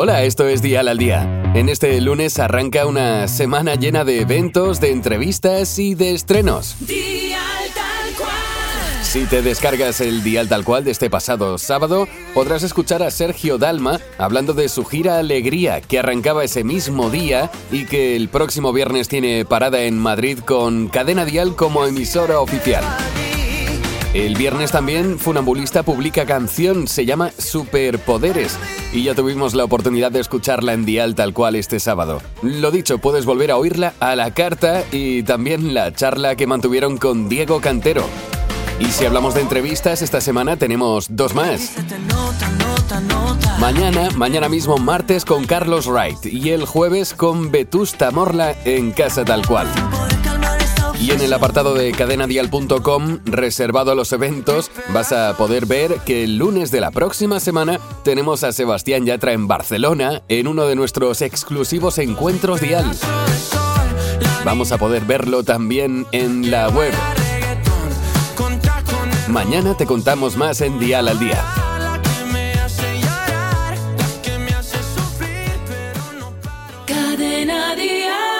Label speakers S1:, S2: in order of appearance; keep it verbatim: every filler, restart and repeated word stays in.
S1: Hola, esto es Dial al Día. En este lunes arranca una semana llena de eventos, de entrevistas y de estrenos.
S2: Dial tal cual.
S1: Si te descargas el Dial tal cual de este pasado sábado, podrás escuchar a Sergio Dalma hablando de su gira Alegría, que arrancaba ese mismo día y que el próximo viernes tiene parada en Madrid con Cadena Dial como emisora oficial. El viernes también Funambulista publica canción, se llama Superpoderes, y ya tuvimos la oportunidad de escucharla en Dial tal cual este sábado. Lo dicho, puedes volver a oírla a la carta y también la charla que mantuvieron con Diego Cantero. Y si hablamos de entrevistas, esta semana tenemos dos más. Mañana, mañana mismo martes con Carlos Wright y el jueves con Vetusta Morla en Casa Tal Cual. Y en el apartado de cadena dial punto com, reservado a los eventos, vas a poder ver que el lunes de la próxima semana tenemos a Sebastián Yatra en Barcelona en uno de nuestros exclusivos encuentros Dial. Vamos a poder verlo también en la web. Mañana te contamos más en Dial al Día.
S2: Cadena Dial.